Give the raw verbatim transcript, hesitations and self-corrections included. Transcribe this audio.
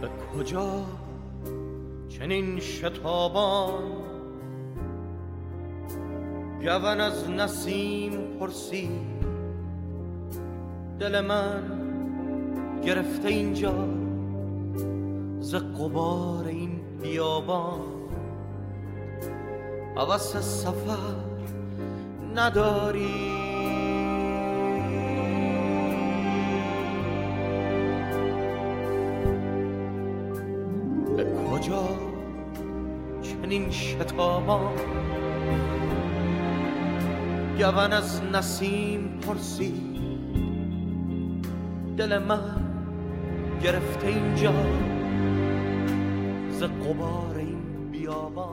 کجا چنین شتابان گون از نسیم پرسید دل من گرفته اینجا ز غبار این بیابان هوس سفر نداری به کجا چنین شتابان گون از نسیم پرسید دل من گرفته اینجا ز غبار این بیابان